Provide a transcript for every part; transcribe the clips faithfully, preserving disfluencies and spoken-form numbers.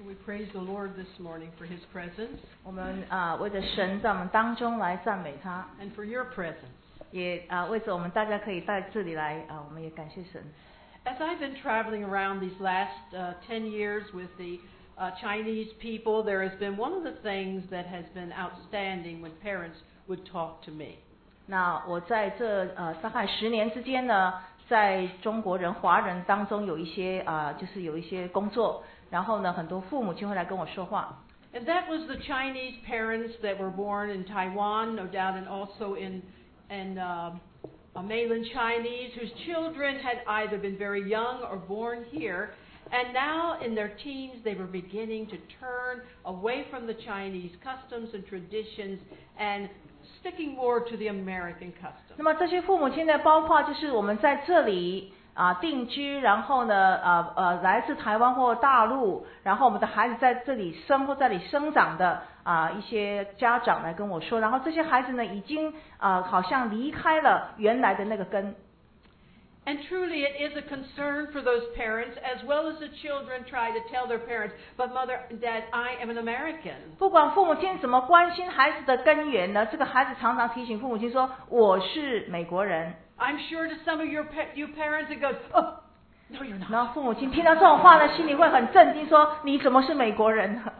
We praise the Lord this morning for His presence 我们啊、为着神在我们当中来赞美他， and for your presence. 也啊、为着我们大家可以在这里来啊、我们也感谢神。 As I've been traveling around these last uh, ten years with the uh, Chinese people, there has been one of the things that has been outstanding when parents would talk to me. 那我在这呃大概十年之间呢，在中国人、华人当中有一些啊、就是有一些工作，然后呢，很多父母亲会来跟我说话。 And that was the Chinese parents that were born in Taiwan, no doubt, and also in, in uh, uh, mainland Chinese, whose children had either been very young or born here. And now in their teens, they were beginning to turn away from the Chinese customs and traditions and sticking more to the American customs. 那么这些父母亲呢，包括就是我们在这里啊、定居，然后呢呃呃来自台湾或大陆，然后我们的孩子在这里生或在这里生长的啊、一些家长来跟我说，然后这些孩子呢已经啊、好像离开了原来的那个根。 And truly, it is a concern for those parents, as well as the children try to tell their parents, but mother, dad, I am an American. 不管父母亲怎么关心孩子的根源呢，这个孩子常常提醒父母亲说：“我是美国人。 I'm sure to some of your pa- you parents it goes, oh, no, you're ” 然 not. 后父母亲听到这种话呢，心里会很震惊，说：“你怎么是美国人呢？”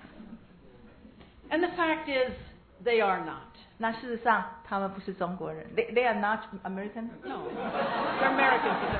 And the fact is, they are not. 那事实上，他们不是中国人。They they are not American. No, they're Americans. But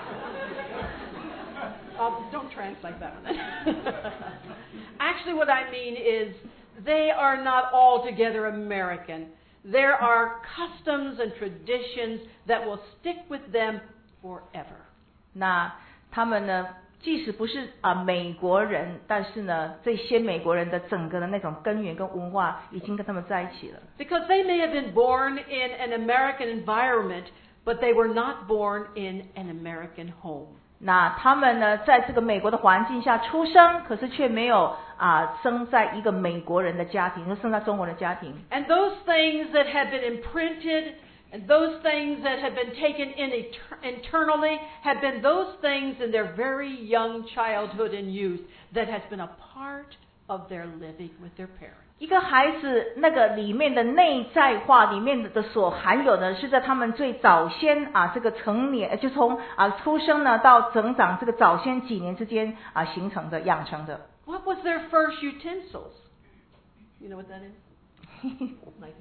they're... Uh, don't translate that one. Actually, what I mean is, they are not altogether American. There are customs and traditions that will stick with them forever. 那他们呢，即使不是啊、美国人，但是呢，这些美国人的整个的那种根源跟文化，已经跟他们在一起了。 Because they may have been born in an American environment, but they were not born in an American home. 那他们呢，在这个美国的环境下出生，可是却没有啊、生在一个美国人的家庭，就生在中国人的家庭。 And those things that have been imprinted and those things that have been taken in eter- internally have been those things in their very young childhood and youth that has been a part of their living with their parents. 一个孩子那个里面的内在化里面的所含有的，是在他们最早先啊这个成年，就从啊出生呢到成长这个早先几年之间啊形成的、养成的。 What was their first utensils? You know what that is? Like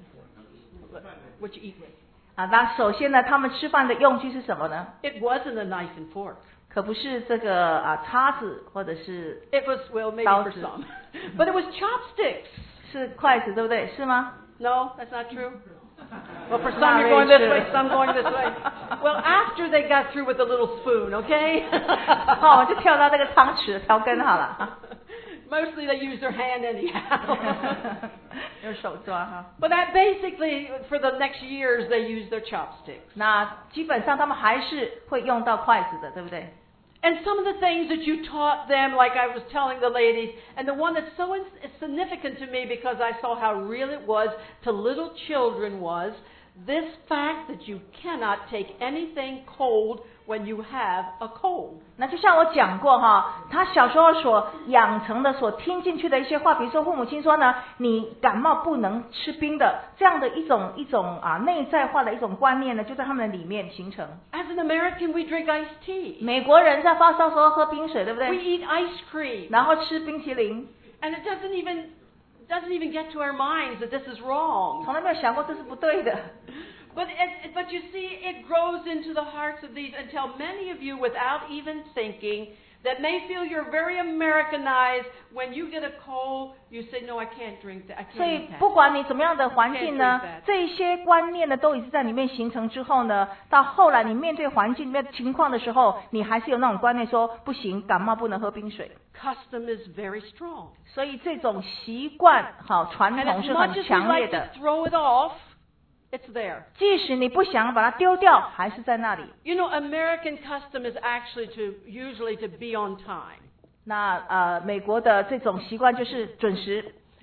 what you eat with. 啊，那首先呢，他们吃饭的用具是什么呢？ It wasn't a knife and fork. 可不是这个啊叉子或者是 It was, well, maybe for Thousands. some. But it was chopsticks. 是筷子，对不对？是吗？ No, that's not true. Well, for some Not you're going really this way, true. some going this way. Well, after they got through with the little spoon, okay? 好，我们就跳到这个汤匙的调羹好了。 Mostly they use their hand anyhow. 用手抓哈。 But that basically, for the next years, they use their chopsticks. 那基本上他们还是会用到筷子的，对不对？ And some of the things that you taught them, like I was telling the ladies, and the one that's so in- significant to me because I saw how real it was to little children was this fact that you cannot take anything cold when you have a cold. 那就像我讲过哈，他小时候所养成的、所听进去的一些话，比如说父母亲说呢，你感冒不能吃冰的，这样的一种一种啊内在化的一种观念呢，就在他们里面形成。 As an American, we drink iced tea. 美国人在发烧时候喝冰水，对不 We 对？ eat ice cream. 然后吃冰淇淋， And it doesn't even doesn't even get to our minds that this is wrong. 从来没有想过这是不对的。 But it, but you see, it grows into the hearts of these until many of you, without even thinking, that may feel you're very Americanized. When you get a cold, you say, "No, I can't drink that. I 所 can't 以 eat that." 不管你怎么样的环境呢，这一些观念呢都已经在里面形成之后呢，到后来你面对环境里面情况的时候，你还是有那种观念说不行，感冒不能喝冰水。 Custom is very strong. 所以这种习惯好传 And 统 as 是 much 很 as we 强烈 like 的 to，throw it off, it's there. 即使你不想把它丢掉，还是在那里。 You know, American custom is actually to usually to be on time. 那呃，美国的这种习惯就是准时。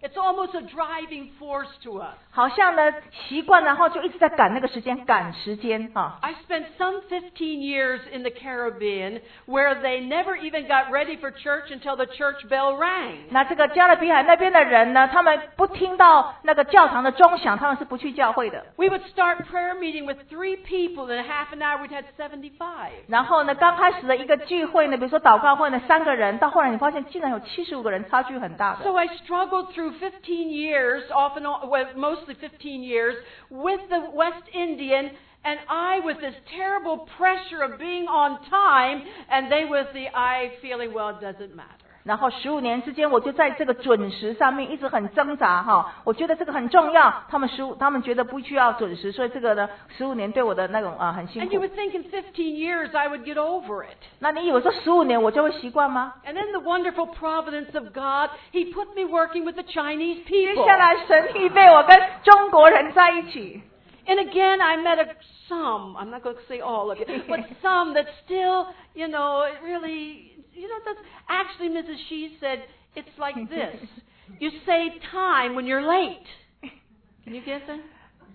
It's almost a driving force to us. 好像呢习惯，然后就一直在赶那个时间，赶时间啊。 I spent some fifteen years in the Caribbean where they never even got ready for church until the church bell rang. 那这个加勒比海那边的人呢，他们不听到那个教堂的钟响，他们是不去教会的。 We would start prayer meeting with three people, and in half an hour we'd had seventy-five. 然后呢，刚开始的一个聚会呢，比如说祷告会呢，三个人，到后来你发现竟然有七十五个人，差距很大的。 So I struggled through fifteen years, off and on, well, mostly fifteen years, with the West Indian, and I with this terrible pressure of being on time, and they with the I feeling, well, it doesn't matter. 然后十五年之间，我就在这个准时上面一直很挣扎哈。我觉得这个很重要，他们十五，他们觉得不需要准时，所以这个呢，十五年对我的那种啊很辛 And you 苦。 would think in fifteen years I would get over it. 那你以为说十五年我就会习惯吗？ And then the wonderful providence of God, He put me working with the Chinese 接 people. 下来神预备我跟中国人在一起。 And again, I met a, some, I'm not going to say all of you, but some that still, you know, it really, you know, that's, actually, Missus She said, it's like this. You save time when you're late. Can you get that?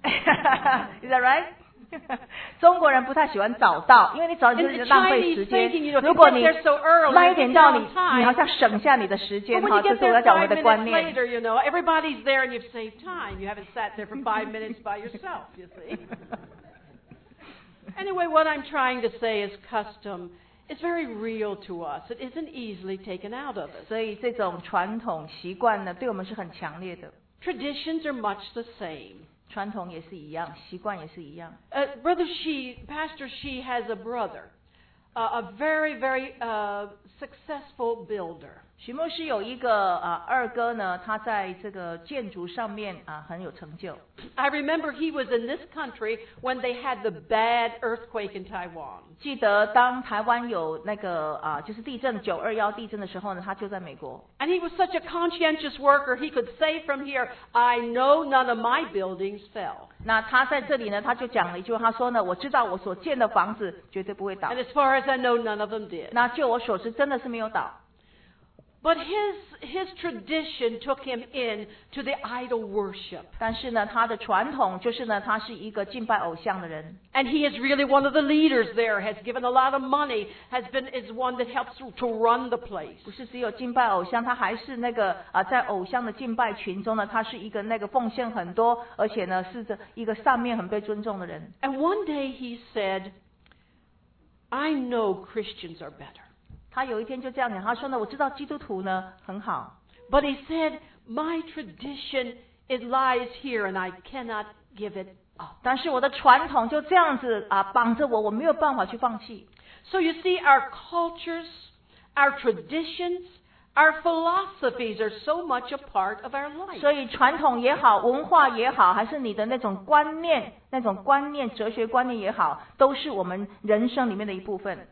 Is that right? 中国人不太喜欢早到，因为你早就 In 是 the 浪费 Chinese 时间 thinking, you know,。 如果 if 你 you get there so early, 慢一 you 点 get 到 there 你 on，time. 你好像省下你的时 But 间 when 哈， you 这 get 是我 there 要讲我 five 的 minutes 观念。 later, you know, everybody's there and you've saved time. You haven't sat there for five minutes by yourself, you see. Anyway, what I'm trying to say is custom is very real to us. It isn't easily taken out of us. 所以这种传统习惯呢，对我们是很强烈的。 Traditions are much the same. 传统也是一样，习惯也是一样。 Uh, Brother She, Pastor She has a brother, uh, a very, very uh, successful builder. 许牧师有一个啊二哥呢，他在这个建筑上面啊很有成就。 I remember he was in this country when they had the bad earthquake in Taiwan. 记得当台湾有那个啊就是地震九二一地震的时候呢，他就在美国。 And he was such a conscientious worker, he could say from here, I know none of my buildings fell. 那他在这里呢，他就讲了一句话，他说呢，我知道我所建的房子绝对不会倒 And。as far as I know, none of them did. 那就我所知，真的是没有倒。 But his, his tradition took him in to the idol worship. 但是呢，他的传统就是呢，他是一个敬拜偶像的人。 And he is really one of the leaders there, has given a lot of money, has been, is one that helps to run the place. 不是只有敬拜偶像，他还是那个啊，在偶像的敬拜群中呢，他是一个那个奉献很多，而且呢是这一个上面很被尊重的人。 And one day he said, I know Christians are better. 他有一天就这样讲，他说呢，我知道基督徒呢很好， But he said, my tradition, it lies here and I cannot give it up. 但是我的传统就这样子啊绑着我，我没有办法去放弃。 So you see, our cultures, our traditions, our philosophies are so much a part of our life. 所以传统也好，文化也好，还是你的那种观念、那种观念、哲学观念也好，都是我们人生里面的一部分。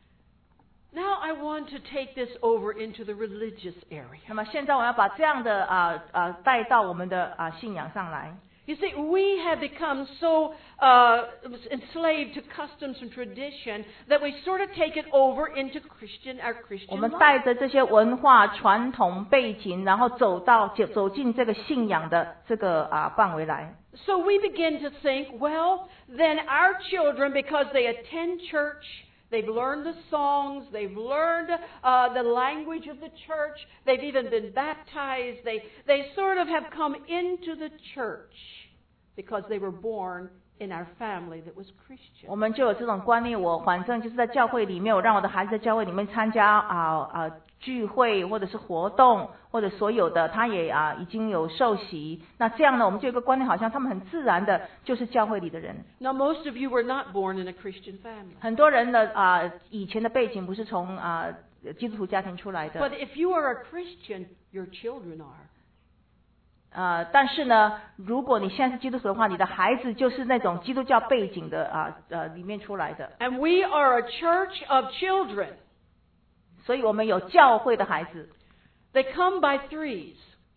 Now I want to take this over into the religious area. 那么现在我要把这样的啊啊带到我们的啊信仰上来。 You see, we have become so uh, enslaved to customs and tradition that we sort of take it over into Christian, our 我 Christian 们 life. 带着这些文化传统背景，然后走到走走进这个信仰的这个啊范围来。 So we begin to think, well, then our children, because they attend church, they've learned the songs, they've learned uh, the language of the church, they've even been baptized, they, they sort of have come into the church because they were born in our family that was Christian. 我们就有这种观念，我反正就是在教会里面，我让我的孩子在教会里面参加啊啊聚会或者是活动，或者所有的他也啊已经有受洗。那这样呢，我们就有一个观念，好像他们很自然的就是教会里的人。 Now, most of you were not born in a Christian family. 很多人的啊以前的背景不是从啊基督徒家庭出来的。 But if you are a Christian, your children are. 呃，但是呢，如果你现在是基督徒的话，你的孩子就是那种基督教背景的啊呃里面出来的。 And we are a church of children. 所以我们有教会的孩子， They come by threes.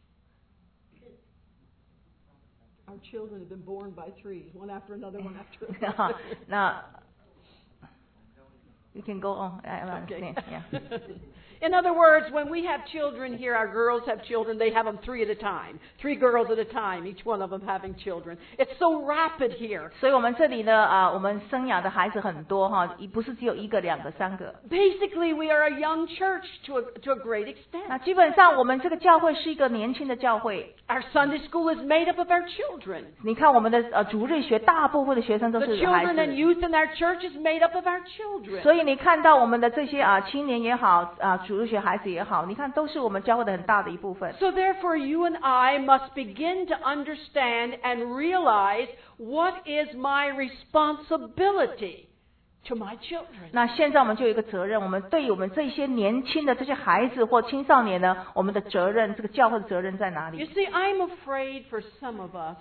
Our children have been born by threes, one after another, one after another. 那 you can go on. I understand. Okay. Yeah. In other words, when we have children here, our girls have children, they have them three at a time. Three girls at a time, each one of them having children. It's so rapid here. 所以我们这里呢，啊，我们生养的孩子很多哈，不是只有一个、两个、三个。 Basically, we are a young church to a, to a great extent. 那基本上我们这个教会是一个年轻的教会。 Our Sunday school is made up of our children. 你看我们的呃主日学，大部分的学生都 The 是孩 children and 子。 youth in our church is made up of our children. 所以你看到我们的这些啊青年也好，啊主日学孩子也好，你看都是我们教会的很大的一部分。 So therefore, you and I must begin to understand and realize what is my responsibility to my children. 那现在我们就有一个责任，我们对于我们这些年轻的这些孩子或青少年呢，我们的责任，这个教会的责任在哪 You 里？ see, I'm afraid for some of us,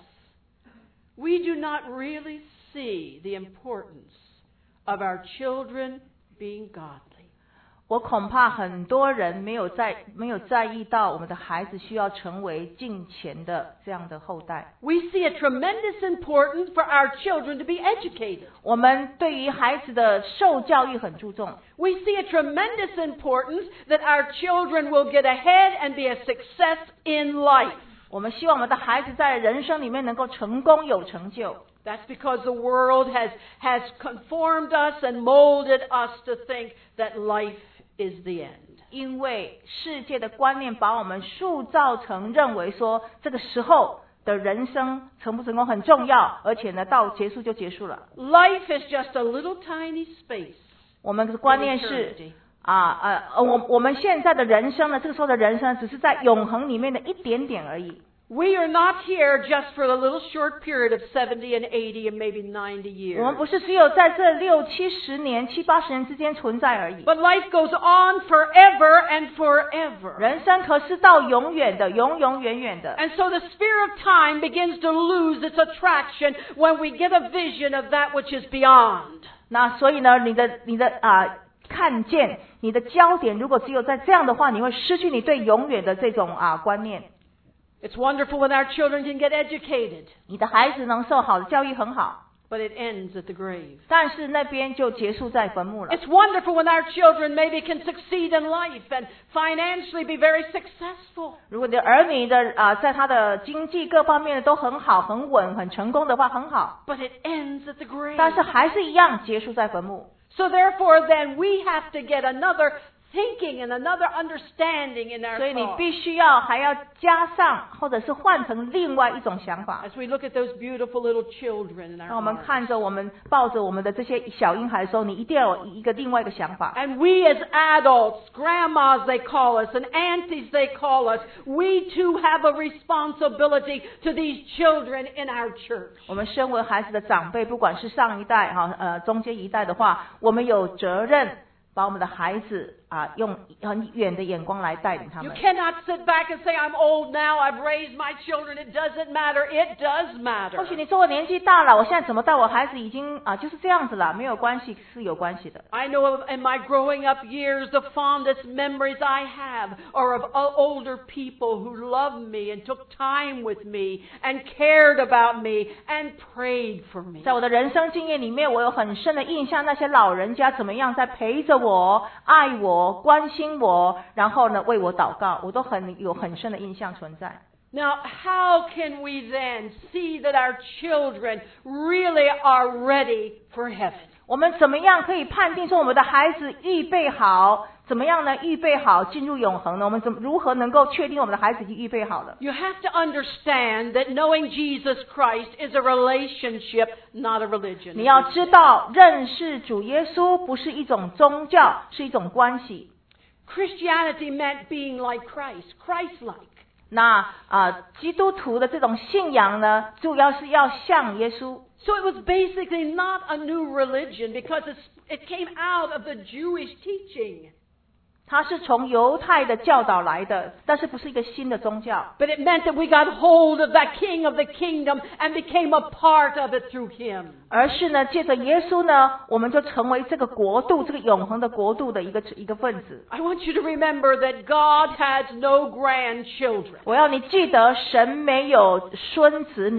we do not really see the importance of our children being godly. 我恐怕很多人没有在没有在意到我们的孩子需要成为敬虔的这样的后代。 We see a tremendous importance for our children to be educated. 我们对于孩子的受教育很注重。 We see a tremendous importance that our children will get ahead and be a success in life. 我们希望我们的孩子在人生里面能够成功有成就。 That's because the world has, has conformed us and molded us to think that life is the end. 因为世界的观念把我们塑造成认为说这个时候的人生成不成功很重要，而且呢到结束就结束了。 Life is just a little tiny space. 我们的观念是啊呃呃我我们现在的人生呢，这个时候的人生只是在永恒里面的一点点而已。 We are not here just for a little short period of seventy and eighty and maybe ninety 我 years. 们不是只有在这六七十年、七八十年之间存在而已。 But life goes on forever and forever. 人生可是到永远的，永永远远的。 And so the sphere of time begins to lose its attraction when we get a vision of that which is beyond. 那所以呢，你的你的啊、看见，你的焦点如果只有在这样的话，你会失去你对永远的这种啊观念。 It's wonderful when our children can get educated, 你的孩子能受好的教育很好， but it ends at the grave. 但是那边就结束在坟墓了。 It's wonderful when our children maybe can succeed in life and financially be very successful. 如果你的儿女的啊、在他的经济各方面都很好、很稳、很成功的话，很好， But it ends at the grave. 但是还是一样结束在坟墓。 So therefore then we have to get another thinking and another understanding in our 所以你 thoughts. 必须要还要加上，或者是换成另外一种想法。 As we look at those beautiful little children in 当 our 我们 hearts. 看着我们抱着我们的这些小婴孩的时候，你一定要有一个另外一个想法。 And we as adults, grandmas they call us, and aunties they call us, we too have a responsibility to these children in our church. 我们身为孩子的长辈，不管是上一代哈呃中间一代的话，我们有责任把我们的孩子啊用很远的眼光来带领他 You 们。 cannot sit back and say, I'm old now, I've raised my children, it doesn't matter. It does matter. 或许你说我年纪大了，我现在怎么带我孩子已经啊就是这样子了，没有关系，是有关系的。 I know of, in my growing up years, the fondest memories I have are of o- older people who loved me and took time with me and cared about me and prayed for me. 在我的人生经验里面，我有很深的印象，那些老人家怎么样在陪着我、爱我、关心我，然后呢为我祷告，我都很有很深的印象存在。 Now, how can we then see that our children really are ready for heaven? 我们怎么样可以判定说我们的孩子预备好？怎么样呢？预备好进入永恒呢？我们怎么如何能够确定我们的孩子已经预备好了？ You have to understand that knowing Jesus Christ is a relationship, not a religion. 你要知道，认识主耶稣不是一种宗教，是一种关系。 Christianity meant being like Christ, Christ-like. 那啊、呃基督徒的这种信仰呢，主要是要像耶稣。 So it was basically not a new religion because it's, it came out of the Jewish teaching. 它是从犹太的教导来的，但是不是一个新的宗教。 But it meant that we got hold of that King of the kingdom and became a part of it through him. 而是呢，借着耶稣呢，我们就成为这个国度、这个永恒的国度的一个一个分子。 I want you to remember that God has no grandchildren. 我要你记得，神没有孙子女。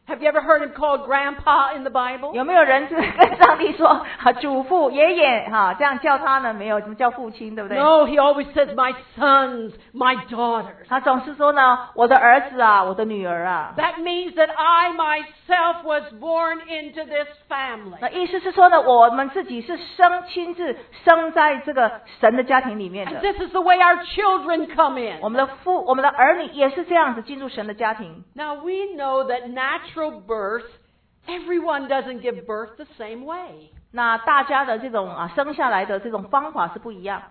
Have you ever heard him called grandpa in the Bible? 有没有人跟上帝说啊，祖父、爷爷哈、啊，这样叫他呢？没有，怎么叫父亲，对不对？ No, he always says, my sons, my daughters. 他总是说呢，我的儿子啊，我的女儿啊。 That means that I myself was born into this family. 那意思是说呢，我们自己是生亲自生在这个神的家庭里面 And 的。 this is the way our children come in. 我们的父、我们的儿女也是这样子进入神的家庭。 Now we know that natural birth, everyone doesn't give birth the same way. 那大家的这种啊生下来的这种方法是不一样。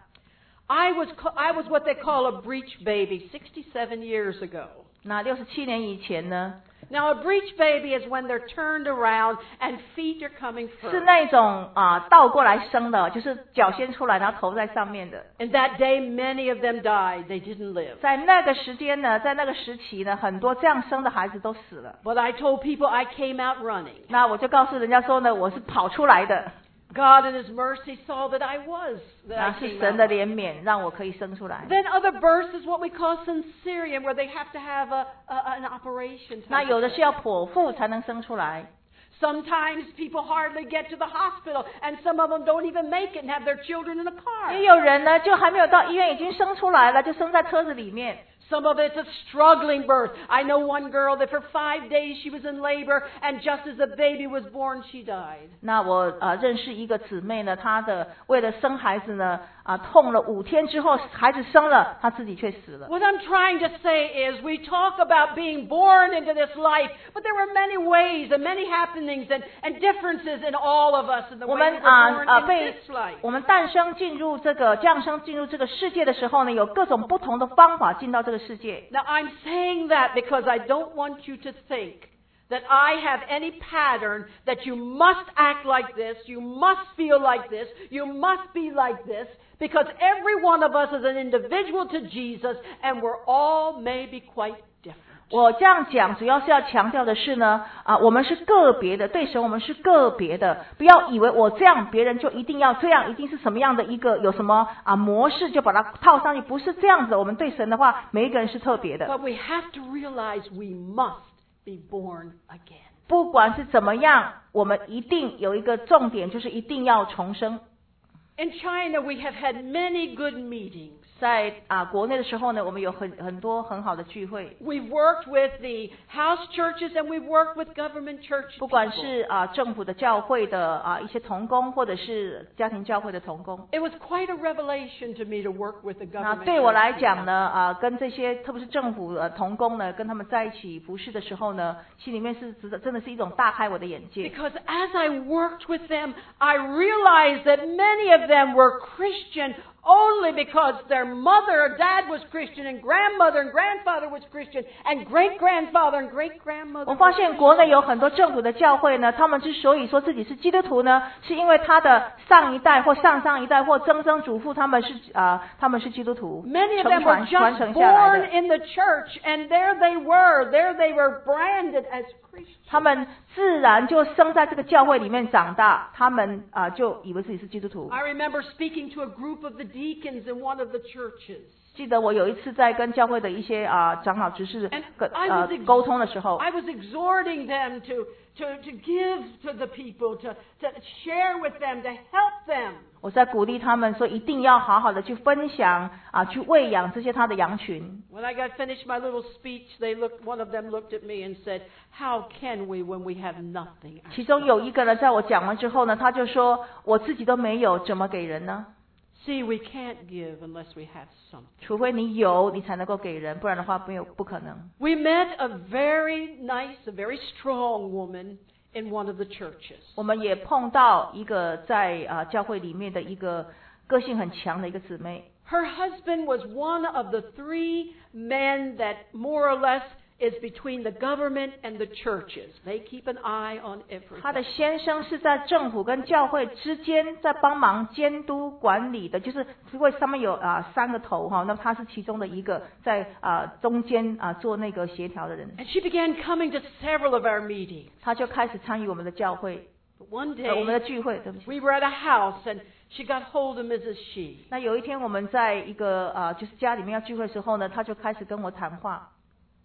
I was ca- I was what they call a breech baby sixty-seven years ago. 那六十七年以前呢， Now a breech baby is when they're turned around and feet are coming 是 first. 那种啊倒过来生的，就是脚先出来，然后头在上面的。 And that day many of them died. They didn't live. 在那个时间呢，在那个时期呢，很多这样生的孩子都死了。 But I told people I came out running. 那我就告诉人家说呢，我是跑出来的， God in His mercy saw that I was, that 那 I 是 came 神 out 的 running. 怜悯，让我可以生出来。 Then other births is what we call cesarean, where they have to have a, a an operation. 那 type 有 of 的 thing. 是要剖腹才能生出来。 Sometimes people hardly get to the hospital, and some of them don't even make it and have their children in a car. 也有人呢，就还没有到医院，已经生出来了，就生在车子里面。 Some of it's a struggling birth. I know one girl that for five days she was in labor, and just as the baby was born, she died. 那我呃认识一个姊妹呢，她的为了生孩子呢，啊痛了五天之后，孩子生了，她自己却死了。 What I'm trying to say is we talk about being born into this life, but there were many ways and many happenings and, and differences in all of us in the 我 way 们 we 啊 were born 啊 in 被 this life. 我们诞生进入这个降生进入这个世界的时候呢，有各种不同的方法进到这个世界。 Now I'm saying that because I don't want you to think that I have any pattern that you must act like this, you must feel like this, you must be like this, because every one of us is an individual to Jesus, and we're all maybe quite different. 我这样讲，主要是要强调的是呢，啊，我们是个别的，对神我们是个别的，不要以为我这样，别人就一定要这样，一定是什么样的一个有什么啊模式就把它套上去，不是这样子的。我们对神的话，每一个人是特别的， But we have to realize we must be born again. 不管是怎么样，我们一定有一个重点，就是一定要重生。 In China, we have had many good meetings. 在啊国内的时候呢，我们有很很多很好的聚会， We've worked with the house churches and we've worked with government church 不管 people. 是啊政府的教会的啊一些同工，或者是家庭教会的同工。 It was quite a revelation to me to work with the 那 government 对我来 church 讲 people. 呢，啊，跟这些特别是政府呃同工呢，跟他们在一起服侍的时候呢，心里面是真的真的是一种大开我的眼界。 Because as I worked with them, I realized that many of them were Christian only because their mother or dad was Christian, and grandmother and grandfather was Christian, and great-grandfather and great-grandmother 我 was 发现国内有很多政府的教会呢，他们之所以说自己是基督徒呢，是因为他的上一代或上上一代或曾曾祖父他们是啊、呃、他们是基督徒， Many of 承 them were 传传 just 承下来 born 的。 in the church, and there they were. There they were branded as Christians. 他们自然就生在这个教会里面长大，他们啊、呃就以为自己是基督徒。 I remember speaking to a group of the deacons in one of the churches. 记得我有一次在跟教会的一些啊、呃长老执事 And 跟 I 呃 was ex- 沟通的时候， I was exhorting them to, to, to give to the people, to, to share with them, to help them. 我在鼓励他们说，一定要好好的去分享啊，去喂养这些他的羊群。 When I got finished my little speech, they looked, one of them looked at me and said, "How can we when we have nothing?" 其中有一个人在我讲完之后呢，他就说：“我自己都没有，怎么给人呢？ See, we can't give unless we have something. 除非你有，你才能够给人，不然的话没有不可能。” We met a very nice, a very strong woman in one of the churches. 我们也碰到一个在啊、教会里面的一个个性很强的一个姊妹。 Her husband was one of the three men that more or less is between the government and the churches. They keep an eye on 他的 everything. 先生是在政府跟教会之间在帮忙监督管理的，就是会上面有啊、三个头哈，那么他是其中的一个在啊、中间啊、做那个协调的人。 And she began coming to several of our meetings. 他就开始参与我们的教会， But one 呃，我们的 day, 聚会，对不起。 we were at a house and she got hold of Missus She. 那有一天我们在一个啊、就是家里面要聚会的时候呢，他就开始跟我谈话。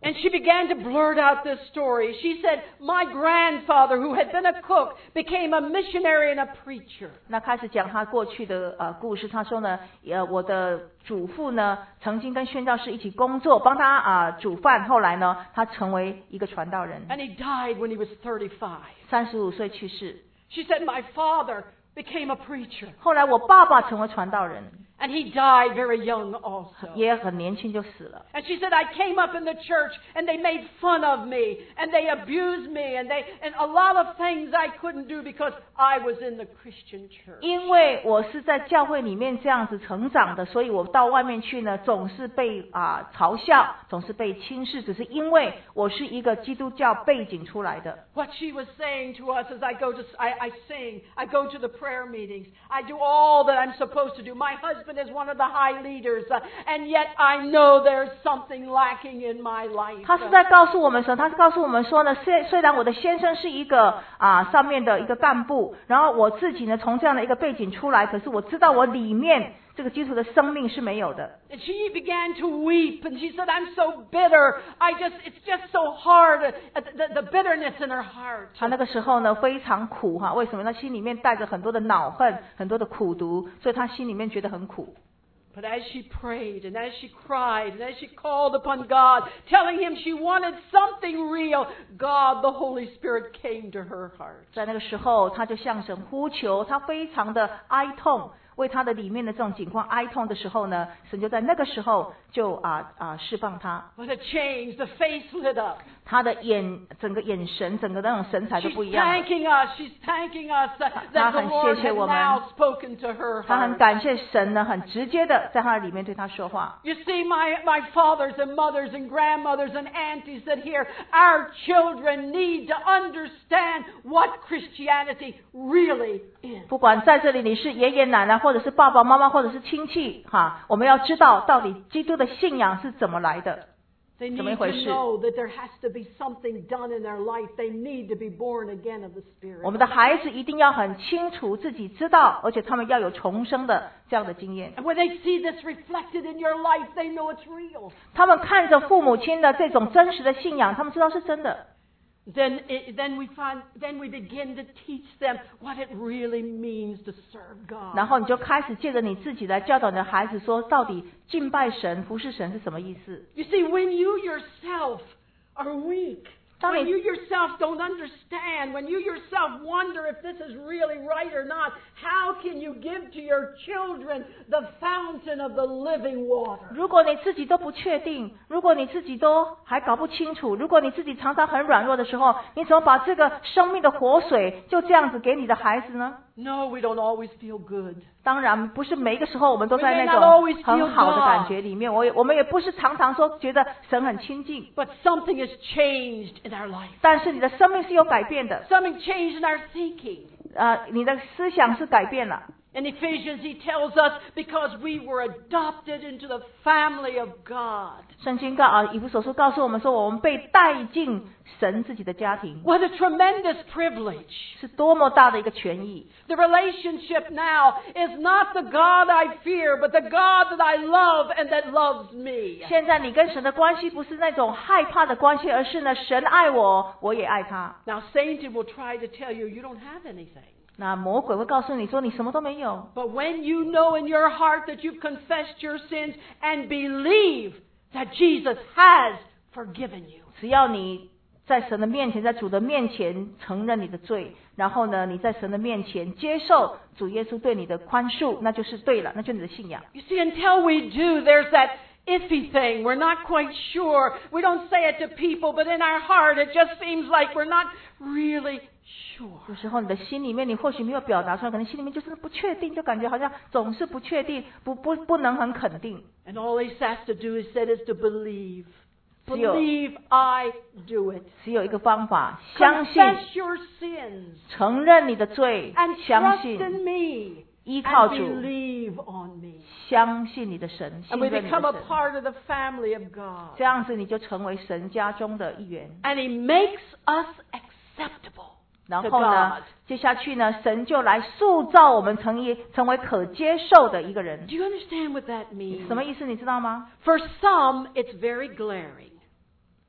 And she began to blurt out this story. She said, my grandfather, who had been a cook, became a missionary and a preacher. 那开始讲他过去的呃故事。他说呢，呃，我的祖父呢曾经跟宣教士一起工作，帮他啊、呃、煮饭。后来呢，他成为一个传道人。 And he died when he was thirty-five. 三十五岁去世。 She said, my father became a preacher. 后来我爸爸成为传道人。 And he died very young also. 也很年轻就死了。 And she said, I came up in the church and they made fun of me and they abused me and they and a lot of things I couldn't do because I was in the Christian church. 因为我是在教会里面这样子成长的，所以我到外面去呢，总是被啊、呃、嘲笑，总是被轻视，只是因为我是一个基督教背景出来的。 What she was saying to us is, I go to I, I sing, I go to the prayer meetings, I do all that I'm supposed to do. My husband is one of the high leaders, uh, and yet I know there's something lacking in my life. 他是在告诉我们说，他是告诉我们说呢，虽虽然我的先生是一个啊上面的一个干部，然后我自己呢从这样的一个背景出来，可是我知道我里面这个基督的生命是没有的。 And she began to weep, and she said, I'm so bitter. I just, it's just so hard, uh, the, the bitterness in her heart. 她那个时候呢非常苦哈，为什么？她心里面带着很多的恼恨，很多的苦毒，所以她心里面觉得很苦。 But as she prayed, and as she cried, and as she called upon God, telling Him she wanted something real, God, the Holy Spirit, came to her heart. 在那个时候，她就向神呼求，她非常的哀痛。为他的里面的这种情况哀痛的时候呢，神就在那个时候就啊啊释放他。 What a change! The face lit up. 他的眼整个眼神，整个那种神采都不一样了。 She's thanking us. She's thanking us that, that the Lord has now spoken to her heart. 他很感谢神呢，很直接的在他的里面对他说话。 You see, my my fathers and mothers and grandmothers and aunties that here, our children need to understand what Christianity really is. 不管在这里你是爷爷奶奶，或者是爸爸妈妈，或者是亲戚哈，我们要知道到底基督的信仰是怎么来的。 They need to know that there has to be something done in their life. They need to be born again of the Spirit. 我们的孩子一定要很清楚自己知道，而且他们要有重生的这样的经验。 And when they see this reflected in your life, they know it's real. 他们看着父母亲的这种真实的信仰，他们知道是真的。 Then, it, then we find, then we begin to teach them what it really means to serve God. 然后你就开始借着你自己来教导你的孩子说，到底敬拜神、服侍神是什么意思 You see, when you yourself are weak, when you yourself don't understand, when you yourself wonder if this is really right or not, how can you give to your children the fountain of the living water? 如果你自己都不确定，如果你自己都还搞不清楚，如果你自己常常很软弱的时候，你怎么把这个生命的活水就这样子给你的孩子呢？ No, we don't always feel good. 当然不是每一个时候我们都在那种很好的感觉里面，我也我们也不是常常说觉得神很亲近。 But something has changed in our life. 但是你的生命是有改变的。 Something changed in our thinking. 呃，你的思想是改变了。 In Ephesians, he tells us, because we were adopted into the family of God. 圣经告啊，以弗所书告诉我们说，我们被带进神自己的家庭。 What a tremendous privilege! 是多么大的一个权益。 The relationship now is not the God I fear, but the God that I love and that loves me. 现在你跟神的关系不是那种害怕的关系，而是呢，神爱我，我也爱他。 Now, Satan will try to tell you you don't have anything. 那魔鬼会告诉你说你什么都没有。 But when you know in your heart that you've confessed your sins and believe that Jesus has forgiven you. 只要你在神的面前，在主的面前承认你的罪，然后呢，你在神的面前接受主耶稣对你的宽恕，那就是对了，那就是你的信仰。 You see, until we do, there's that iffy thing. We're not quite sure. We don't say it to people, but in our heart it just seems like we're not really sure. 有时候你的心里面，你或许没有表达出来，可能心里面就是不确定，就感觉好像总是不确定，不不不能很肯定。 And all he has to do is said is to believe. 只有 Believe I do it. 只有一个方法，相信， Confess your sins 承认你的罪 and， 相 trust 信， in me 依靠 and 主， believe on me. 相信你的神，信 And we 任你的 become a 神， part of the family of God. 这样子你就成为神家中的一员。 And he makes us acceptable 然 to 后呢 God.， 接下去呢，神就来塑造我们成为成为可接受的一个人。 Do you understand what that means? 什么意思？你知道吗？ For some, it's very glaring.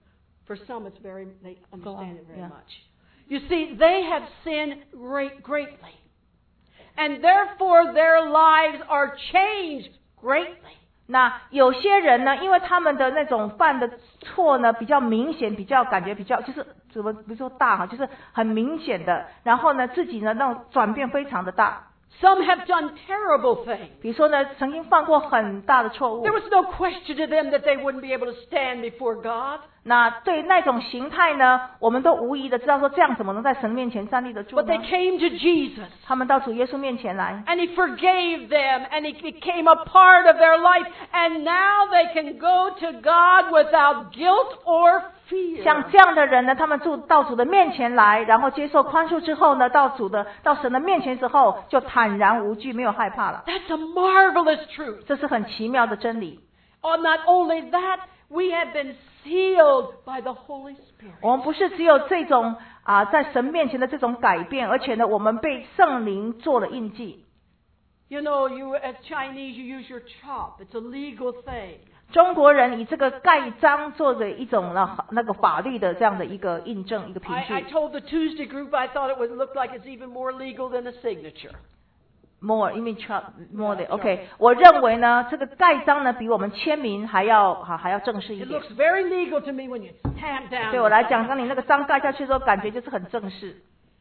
For some, it's very, they understand it very Yeah. much. You see, they have sinned great, greatly. And therefore their lives are changed greatly. 那有些人呢，因为他们的那种犯的错呢比较明显，比较感觉比较就是怎么不是说大哈，就是很明显的，然后呢自己呢那种转变非常的大。 Some have done terrible things. 比如说呢，曾经犯过很大的错误 There。was no question to them that they wouldn't be able to stand before God. 那对那种形态呢，我们都无疑的知道说这样怎么能在神面前站立得住 But 呢 they？ came to Jesus. 他们到主耶稣面前来， And He forgave them, and He became a part of their life, and now they can go to God without guilt or fear. 像这样的人呢，他们住到主的面前来，然后接受宽恕之后呢，到主的到神的面前之后，就坦然无惧，没有害怕了。 That's a marvelous truth. 这是很奇妙的真理。 Oh, not only that, we have been sealed by the Holy Spirit. 我们不是只有这种啊，在神面前的这种改变，而且呢，我们被圣灵做了印记。 You know, you as Chinese, you use your chop. It's a legal thing. 中国人以这个盖章做的一种呢那个法律的这样的一个印证，一个凭 I, I 据。 told the Tuesday group I thought it would look like it's even more legal than a signature. more 因为 more 的 OK， 我认为呢，这个盖章呢比我们签名还要好还要正式一 It 点。 looks very legal to me when you stamp down. 对我来讲，当你那个章盖下去之后，感觉就是很正式。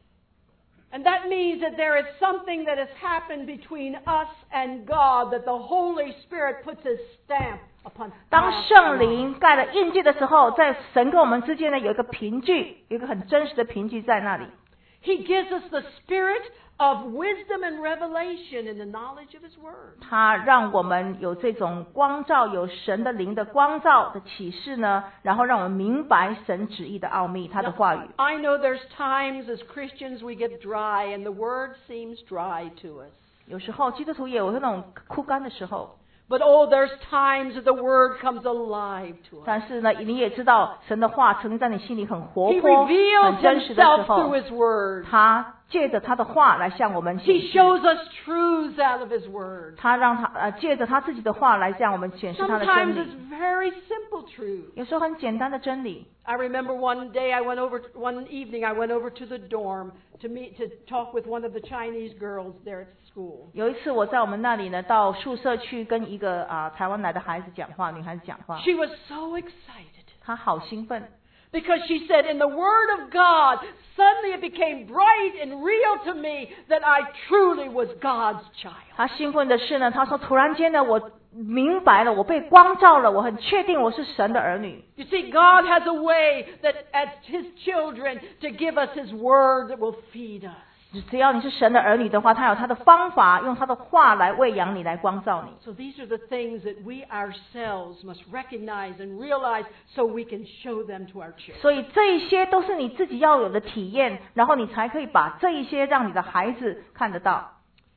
And that means that there is something that has happened between us and God, that the Holy Spirit puts His stamp upon. 当圣灵盖了印记的时候，在神跟我们之间呢有一个凭据，有一个很真实的凭据在那里。 He gives us the spirit of wisdom and revelation in the knowledge of His Word. 他让我们有这种光照，有神的灵的光照的启示呢，然后让我们明白神旨意的奥秘，他的话语。 I know there's times as Christians we get dry and the Word seems dry to us. 有时候基督徒也有那种枯干的时候， But oh, there's times that the Word comes alive to us. 但是呢，你也知道神的话曾经在你心里很活 He 泼、 reveals 很真实的时 Himself 候 through，His Word. 他借着他的话来向我们显 He 示。 shows us truths out of His Word. 他让他呃借着他自己的话来向我们显示他的真 Sometimes 理。 it's very simple truths. 有时候很简单的真理。 I remember one day I went over, one evening I went over to the dorm to meet, to talk with one of the Chinese girls there at school. 有一次我在我们那里呢，到宿舍去跟一个啊、台湾来的孩子讲话，女孩子讲话， She was so excited 她好兴奋， because she said, in the Word of God, suddenly it became bright and real to me that I truly was God's child. 她兴奋的是呢，她说突然间呢，我明白了，我被光照了，我很确定我是神的儿女。 You see, God has a way that as His children to give us His Word that will feed us. 只要你是神的儿女的话，他有他的方法，用他的话来喂养你，来光照你。 So these are the things that we ourselves must recognize and realize so we can show them to our children. 所以这一些都是你自己要有的体验，然后你才可以把这一些让你的孩子看得到。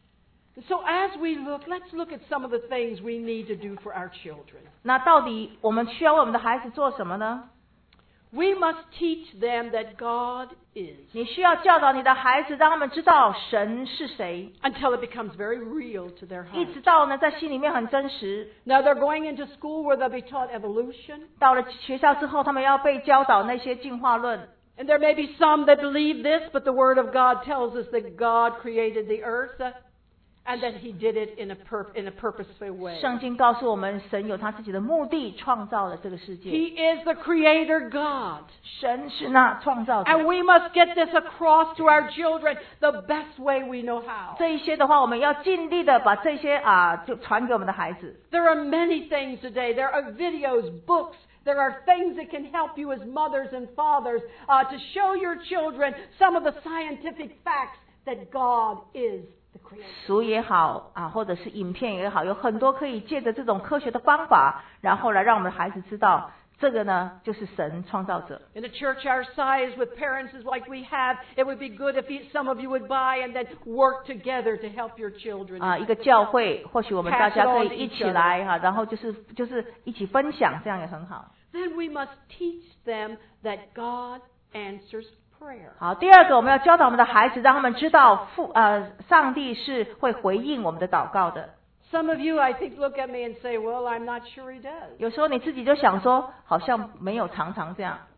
So as we look, let's look at some of the things we need to do for our children. 那到底我们需要为我们的孩子做什么呢？ We must teach them that God is 你需要教导你的孩子，让他们知道神是谁， until it becomes very real to their 一 heart. 直到呢在心里面很真实。 Now they're going into school where they'll be taught evolution. 到了学校之后，他们要被教导那些进化论。 And there may be some that believe this, but the Word of God tells us that God created the earth uh, and that He did it in a, pur- in a purposeful way. 圣经告诉我们，神有他自己的目的，创造了这个世界。 He is the Creator God. 神是那创造者。 And we must get this across to our children the best way we know how. 这一些的话，我们要尽力的把这些啊，就传给我们的孩子。 There are many things today. There are videos, books. There are things that can help you as mothers and fathers uh, to show your children some of the scientific facts that God is the Creator. 书也好啊，或者是影片也好，有很多可以借着这种科学的方法，然后来让我们的孩子知道，这个呢就是神创造者。 In a church our size with parents as like we have, it would be good if you, some of you would buy and then work together to help your children. 啊，一个教会，或许我们大家可以一起来哈，然后就是就是一起分享，这样也很好。 Then we must teach them that God answers prayer. 好，第二个我们要教导我们的孩子，让他们知道父呃上帝是会回应我们的祷告的。 Some of you, I think, look at me and say, well, I'm not sure He does. 有时候你自己就想说，好像没有常常这样。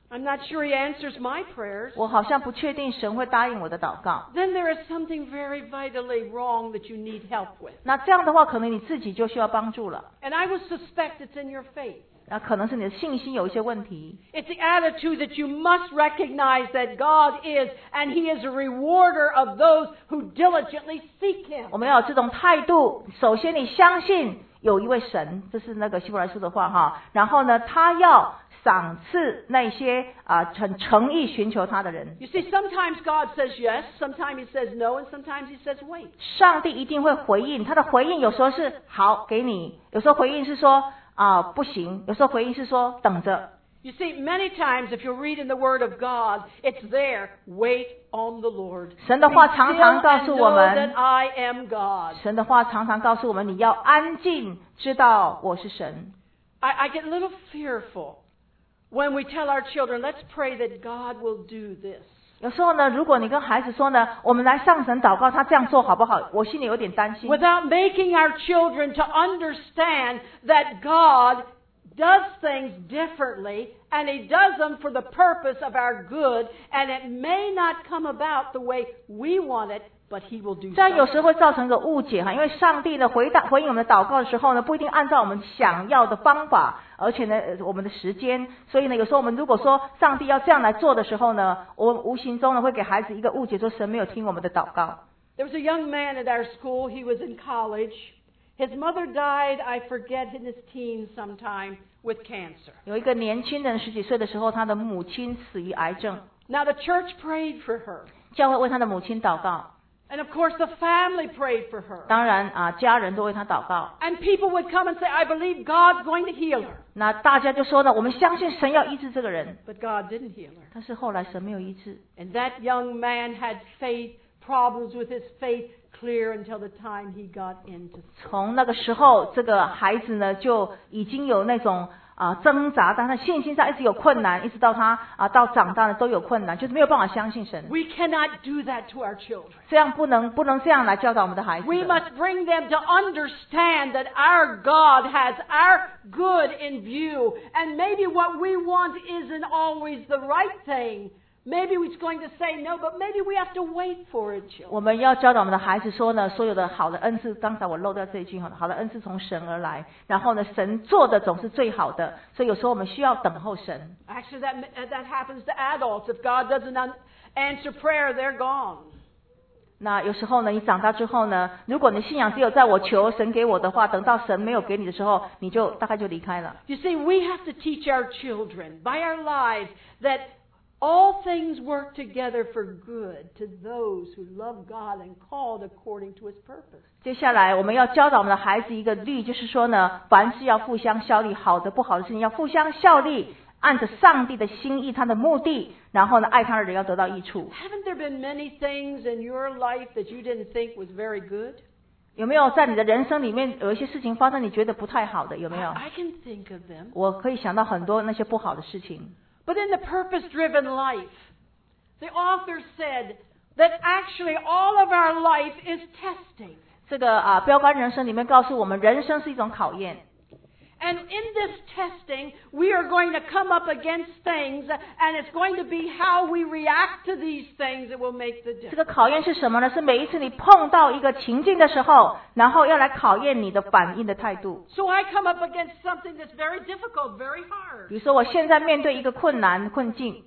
I'm not sure he answers my prayers. 我好像不确定神会答应我的祷告。 Then there is something very vitally wrong that you need help with. 那这样的话，可能你自己就需要帮助了。 And I would suspect it's in your faith. 那可能是你的信心有一些问题。 It's the attitude that you must recognize that God is, and He is a rewarder of those who diligently seek Him. 我们要有这种态度。首先，你相信有一位神，这是那个希伯来书的话哈。然后呢，他要赏赐那些啊、呃、很诚意寻求他的人。 You see, sometimes God says yes, sometimes He says no, and sometimes He says wait. 上帝一定会回应，他的回应有时候是好给你，有时候回应是说啊、不行，有时候回应是说等着。 You see, many times if you read in the Word of God, it's there, wait on the Lord. 神的话 Be 常 still 常告 and 诉 know 我 that 们， I am God. 神的话常常告诉我们，你要安静，知道我是神。 I, I get a little fearful when we tell our children, let's pray that God will do this. 有时候呢，如果你跟孩子说呢，我们来上神祷告，他这样做好不好？我心里有点担心。 Without making our children to understand that God does things differently, and He does them for the purpose of our good, and it may not come about the way we want it, but He will do 这样有时 something. 会造成一个误解哈，因为上帝呢回答回应我们的祷告的时候呢，不一定按照我们想要的方法，而且呢呃我们的时间，所以呢有时候我们如果说上帝要这样来做的时候呢，我们无形中呢会给孩子一个误解，说神没有听我们的祷告。 There was a young man at our school. He was in college. His mother died, I forget, in his teens sometime with cancer. 有一个年轻人十几岁的时候，他的母亲死于癌症， Now the church prayed for her. 教会为他的母亲祷告， And of course the family prayed for her. 当然啊家人都为他祷告。 And people would come and say, I believe God's going to heal her. 那大家就说呢，我们相信神要医治这个人， But God didn't heal her. 但是后来神没有医治。 And that young man had faith, problems with his faith clear until the time he got into. 从那个时候，这个孩子呢就已经有那种啊挣扎，但他信心上一直有困难，一直到他啊到长大呢都有困难，就是没有办法相信神。 We cannot do that to our children. 这样不能不能这样来教导我们的孩子 We 的。 must bring them to understand that our God has our good in view, and maybe what we want isn't always the right thing. Maybe He's going to say no, but maybe we have to wait for it, children. 我们要教导我们的孩子说呢，所有的好的恩赐，刚才我漏掉这一句哈，好的恩赐从神而来，然后呢，神做的总是最好的，所以有时候我们需要等候神。 Actually, that that happens to adults. If God doesn't un- answer prayer, they're gone. 那有时候呢，你长大之后呢，如果你信仰只有在我求神给我的话，等到神没有给你的时候，你就大概就离开了。 You see, we have to teach our children by our lives that all things work together for good to those who love God and called according to His purpose. 接下来我们要教导我们的孩子一个律，就是说呢，凡事要互相效力，好的不好的事情要互相效力，按着上帝的心意，他的目的，然后呢，爱他的人要得到益处。 Haven't there been many things in your life that you didn't think was very good? 有没有在你的人生里面有一些事情发生，你觉得不太好的？有没有？ I, I can think of them. 我可以想到很多那些不好的事情。 But in the purpose-driven life, the author said that actually all of our life is testing. 这个啊，标杆人生里面告诉我们，人生是一种考验。 And in this testing, we are going to come up against things, and it's going to be how we react to these things that will make the 这 difference. 个考验是什么呢？是每一次你碰到一个情境的时候，然后要来考验你的反应的态度。 So I come up against something that's very difficult, very hard. 比如说，我现在面对一个困难困境，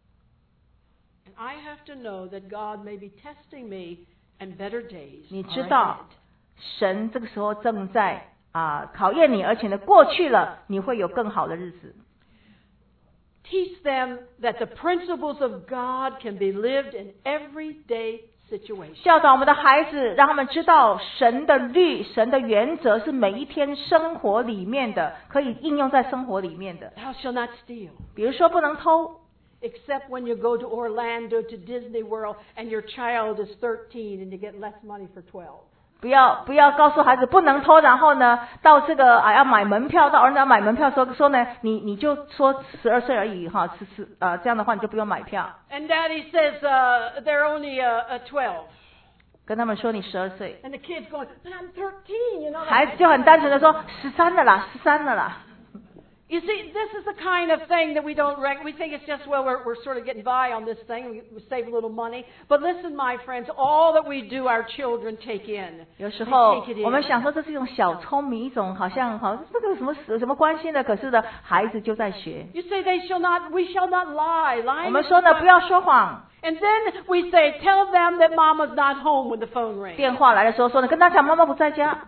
And I have to know that God may be testing me, and better days 你 are 知道 ahead. 神这个时候正在啊考验你，而且呢，过去了，你会有更好的日子。 Teach them that the principles of God can be lived in everyday situations. 教导我们的孩子，让他们知道神的律、神的原则是每一天生活里面的，可以应用在生活里面的。 Thou shalt not steal, 比如说，不能偷， except when you go to Orlando to Disney World and your child is thirteen and you get less money for twelve. 不要不要告诉孩子不能偷，然后呢，到这个啊要买门票，到儿子要买门票说说呢，你你就说十二岁而已哈，十十啊这样的话你就不用买票， And Daddy says uh, they're only uh, uh, twelve. 跟他们说你十二岁， And the kid's going, but I'm thirteen, you know. 孩子就很单纯的说十三了啦，十三了啦。 You see, this is the kind of thing that we don't rec- we think it's just, well, we're, we're sort of getting by on this thing. We, we save a little money. But listen, my friends, all that we do, our children take in. 有时候 They take it in. 我们想说这是一种小聪明，一种好像好像这个有什么有什么关系呢？可是呢，孩子就在学。 You say they shall not, we shall not lie. 我 Lying 们 is 说呢， not- 不要说谎。 And then we say, tell them that mama's not home when the phone rings. 电话来的时候说呢，跟他讲妈妈不在家。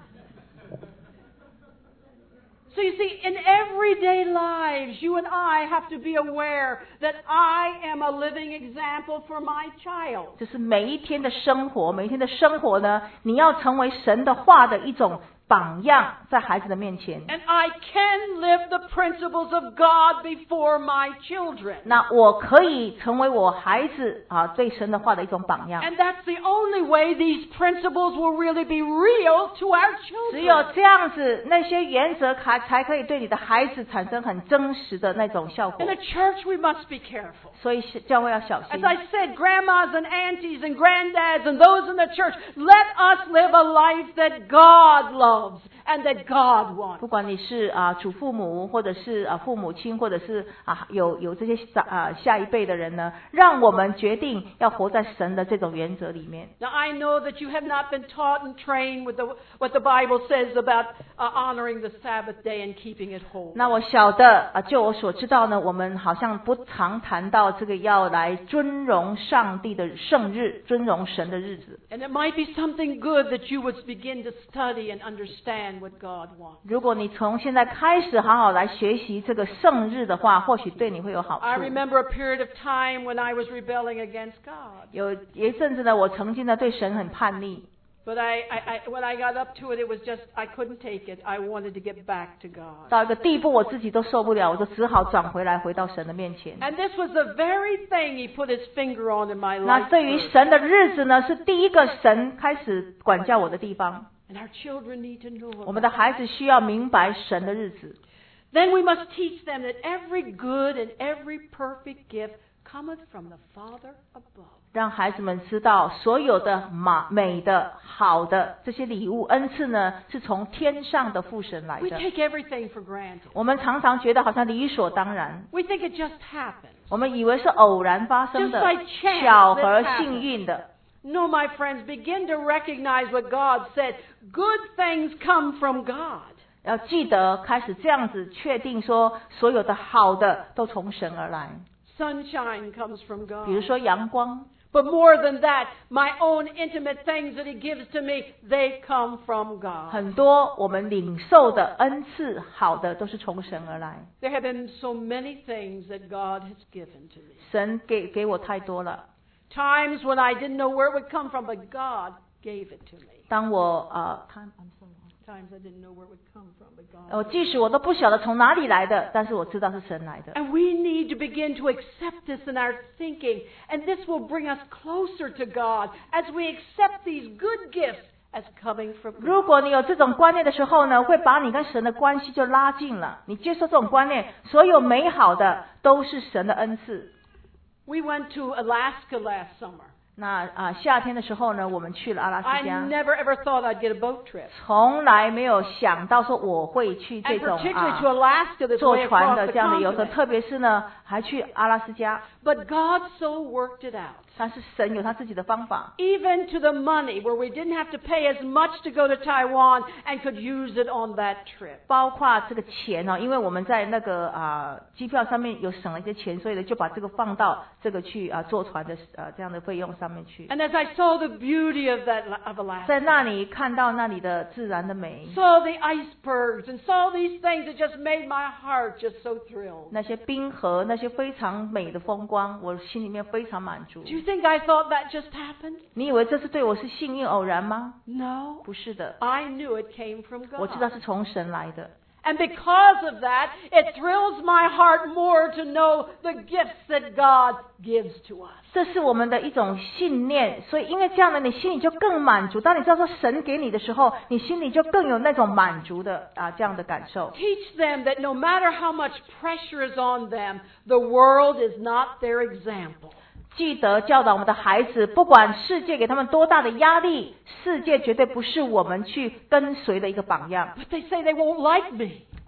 So you see, in everyday lives, you and I have to be aware that I am a living example for my child. 就是每一天的生活，每一天的生活呢，你要成为神的话的一种榜样，在孩子的面前。 And I can live the principles of God before my children. 那我可以成为我孩子啊对神的话的一种榜样。 And that's the only way these principles will really be real to our 只有 children. 这样子，那些原则才才可以对你的孩子产生很真实的那种效果 In。the church, we must be careful. 所以教会要小 As 心。 I said, grandmas and aunties and granddads and those in the church, let us live a life that God loves and that God wants. 不管你是啊祖父母，或者是啊父母亲，或者是啊有有这些长啊下一辈的人呢，让我们决定要活在神的这种原则里面。 Now, I know that you have not been taught and trained with the, what the Bible says about uh, honoring the Sabbath day and keeping it holy. 那我晓得啊，就我所知道呢，我们好像不常谈到这个要来尊荣上帝的圣日，尊荣神的日子。 And it might be something good that you would begin to study and understand what God wants. 如果你从现在开始好好来学习这个圣日的话，或许对你会有好处。 I remember a period of time when I was rebelling against God. 有有一阵子呢，我曾经呢对神很叛逆， But I, I, I, when I got up to it, it was just, I couldn't take it. I wanted to get back to God. 到一个地步我自己都受不了，我就只好转回来，回到神的面前。 And this was the very thing He put His finger on in my 那 life. 对于 first. 神的日子呢，是第一个神开始管教我的地方。 And our children need to know 我 about 们的孩子需要明白神的日子。 Then we must teach them that every good and every perfect gift cometh from the Father above. 让孩子们知道，所有的马美的、好的这些礼物恩赐呢，是从天上的父神来 We 的。 take everything for granted. 我们常常觉得好像理所当然， We think it just happens. 我们以为是偶然发生的 Just by chance 巧合 this happened. 幸运的。 No, my friends, begin to recognize what God said. Good things come from God. 要记得开始这样子确定说，所有的好的都从神而来。 Sunshine comes from 比如 God. 说阳光， But more than that, my own intimate things that He gives to me, they come from God. 很多我们领受的恩赐，好的都是从神而来。 There have been so many things that God has given to me. 神给给我太多了。 Times when I didn't know where it would come from, but God gave it to me. 当我呃，他 I'm sorry Times I didn't know where it would come from, but God. 呃，即使我都不晓得从哪里来的，但是我知道是神来的。 And we need to begin to accept this in our thinking, and this will bring us closer to God as we accept these good gifts as coming from 如 God. 果你有这种观念的时候呢，会把你跟神的关系就拉近了。你接受这种观念，所有美好的都是神的恩赐。 We went to Alaska last summer. 那啊、夏天的时候呢，我们去了阿拉 I 斯加， never ever thought I'd get a boat trip. 从来没有想到说我会去这 And 种 particularly to 啊 Alaska this 坐 way 船 across 的 the 这样的游程， continent. 特别是呢还去阿拉斯加。 But God so worked it out. 但是神有他自己的方法， Even to the money, where we didn't have to pay as much to go to Taiwan and could use it on that trip. 包括这个钱哦，因为我们在那个啊机票上面有省了一些钱，所以呢就把这个放到这个去啊坐船的呃这样的费用上面去。 And as I saw the beauty of that of 在 Alaska, 那里看到那里的自然的美， saw the icebergs and saw these things that just made my heart just so thrilled. 那些冰河，那些非常美的风光，我心里面非常满足。 Do you think I thought that just happened? 你以为这是对我是幸运偶然吗？ No. 不是的， I knew it came from 我知道 God. 是从神来的。 And because of that, it thrills my heart more to know the gifts that God gives to us. 这是我们的一种信念，所以因为这样的，你心里就更满足。当你知道说神给你的时候，你心里就更有那种满足的啊这样的感受。 Teach them that no matter how much pressure is on them, the world is not their example. 记得教导我们的孩子，不管世界给他们多大的压力，世界绝对不是我们去跟随的一个榜样。 But they say they won't like me.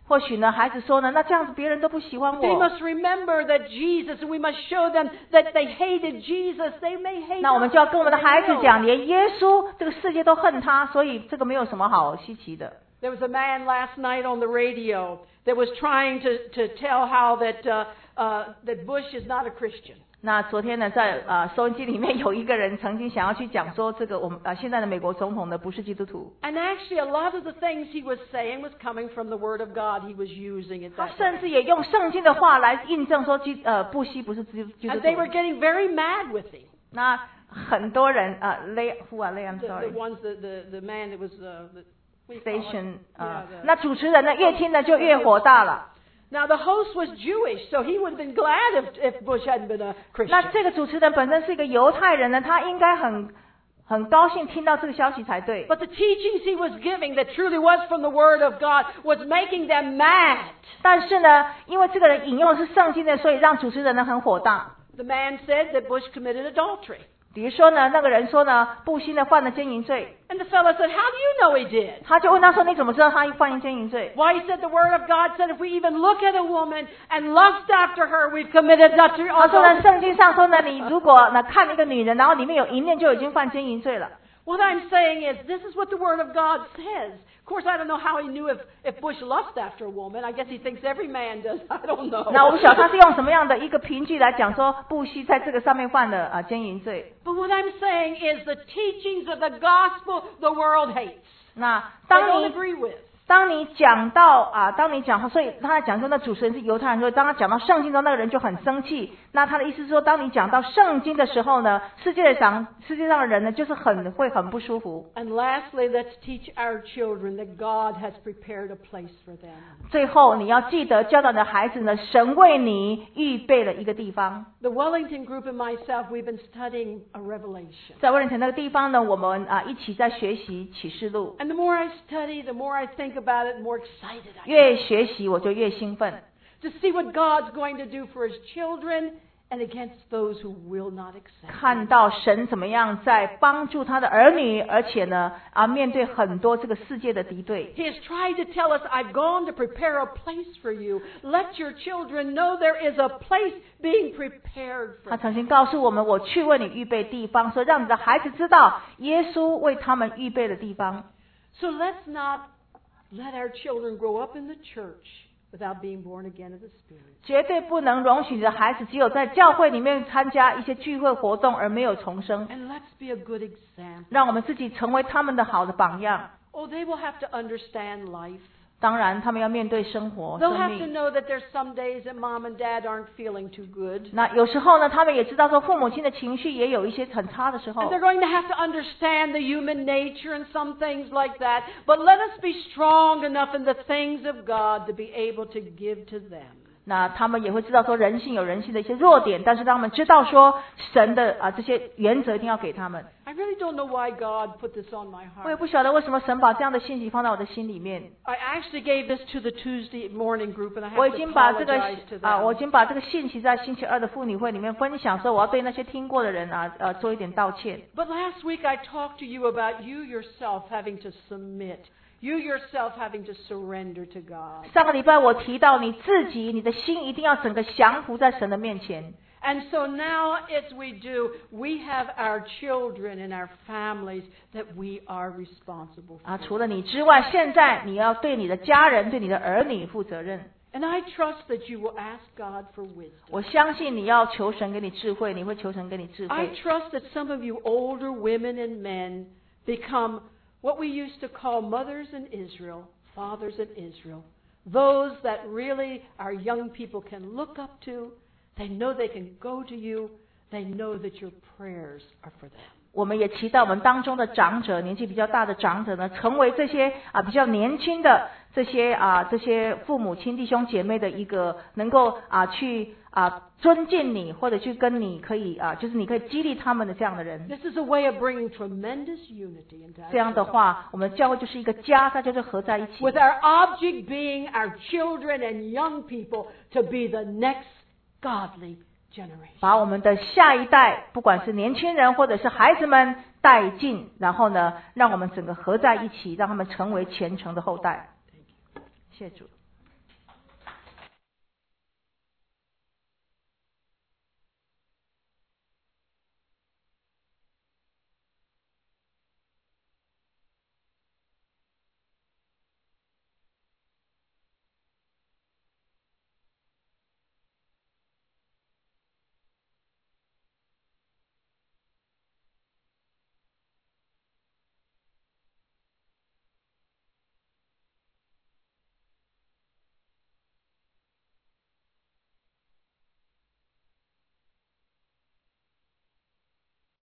或许呢，孩子说呢，那这样子别人都不喜欢 They 我。 must remember that Jesus, and we must show them that they hated Jesus. They may hate 那我们就要跟我们的 us, 孩子 they will. 讲，连耶稣这个世界都恨他，所以这个没有什么好稀奇的。 There was a man last night on the radio that was trying to, to tell how that, uh, uh, that Bush is not a Christian. 那昨天呢，在呃收音机里面有一个人曾经想要去讲说，这个我们呃现在的美国总统呢不是基督徒。 And actually, a lot of the things he was saying was coming from the Word of God. He was using it 他 that 甚 way. 至也用圣经的话来印证说基呃布希不是基基督 And 徒。 they were getting very mad with him. 那很多人呃雷 who 啊雷 I'm The, the sorry ones, the, the, the man that was uh, the what do you call it? station 呃 Yeah, the- 那主持人呢越听呢就越火大了。 Now the host was Jewish, so he would have been glad if, if Bush hadn't been a 那 Christian. 这个主持人本身是一个犹太人呢，他应该很很高兴听到这个消息才对。 But the teachings he was giving that truly was from the Word of God was making them mad. 但是呢，因为这个人引用的是圣经的，所以让主持人呢很火大。 The man said that Bush committed adultery. 比如说呢，那个人说呢，布希呢犯了奸淫罪， And the fellow said, how do you know he did? 他就问他说：“你怎么知道他犯奸淫罪 Why, he said the Word of God said if we even look at a woman and lust after her, we've committed adultery.？” 他说呢， Also, 圣经上说呢，你如果呢看一个女人，然后里面有淫念，就已经犯奸淫罪了。 what I'm saying is, this is what the Word of God says. Of course, I don't know how he knew if, if Bush lust after a woman. I guess he thinks every man does. I don't know. 那我不晓得他是用什么样的一个凭据来讲说布希在这个上面犯了啊奸淫罪。 But what I'm saying is the teachings of the gospel the world hates. 那 They 当 don't 你 agree with. 当你讲到啊，当你讲，所以他在讲说，那主持人是犹太人，所以当他讲到圣经中，那个人就很生气。那他的意思是说，当你讲到圣经的时候呢，世界上世界上的人呢，就是很会很不舒服。 And lastly, let's teach our children that God has prepared a place for them. 最后，你要记得教导你的孩子呢，神为你预备了一个地方。 The Wellington group and myself, we've been studying a revelation. 在威廉城那个地方呢，我们啊一起在学习启示录， And the more I study, the more I think about it, the more excited I 越学习我就越兴奋。 get to see what God's going to do for His children and against those who will not accept. 看到神怎么样在帮助他的儿女，而且呢啊面对很多这个世界的敌对。 He has tried to tell us, I've gone to prepare a place for you. Let your children know there is a place being prepared for 他 them. 曾经告诉我们，我去为你预备地方，说让你的孩子知道耶稣为他们预备的地方。 So let's not let our children grow up in the church without being born again of the Spirit. 绝对不能容许你的孩子只有在教会里面参加一些聚会活动，而没有重生。 And let's be a good example. 让我们自己成为他们的好的榜样。 Oh, they will have to understand life. 当然，他们要面对生活、 They'll 生 have to 命。 know that there's some days that mom and dad aren't feeling too good. 那有时候呢，他们也知道说父母亲的情绪也有一些很差的时 And 候 they're。going to have to understand the human nature and some things like that. But let us be strong enough in the things of God to be able to give to them. 那他们也会知道说人性有人性的一些弱点，但是让他们知道说神的啊这些原则一定要给他们。 I really don't know why God put this on my 我也 heart. 不晓得为什么神把这样的信息放在我的心里面。 I actually gave this to the Tuesday morning group, and I 我 have 已 to 经把这个 apologize to 啊，我已 them. 经把这个信息在星期二的妇女会里面分享，说我要对那些听过的人啊，呃，做一点道歉。 But last week I talked to you about you yourself having to submit. You yourself having to surrender to God. 上个礼拜我提到你自己，你的心一定要整个降服在神的面前。 And so now, as we do, we have our children and our families that we are responsible 啊， for. 除了你之外，现在你要对你的家人、对你的儿女负责任。 And I trust that you will ask God for wisdom. 我相信你要求神给你智慧，你会求神给你智 I 慧。 trust that some of you older women and men become what we used to call mothers in Israel, fathers in Israel. Those that really our young people can look up to. They know they can go to you. They know that your prayers are for them. 我们也期待我们当中的长者，年纪比较大的长者呢，成为这些啊比较年轻的这些啊这些父母亲弟兄姐妹的一个能够啊去啊尊敬你，或者去跟你可以啊就是你可以激励他们的这样的人。 This is a way of bringing tremendous unity into our 这样的 church. 话，我们的教会就是一个家，大家就合在一起。 With our object being our children and young people to be the next godly generation. 把我们的下一代，不管是年轻人或者是孩子们带进，然后呢，让我们整个合在一起，让他们成为虔诚的后代。谢主。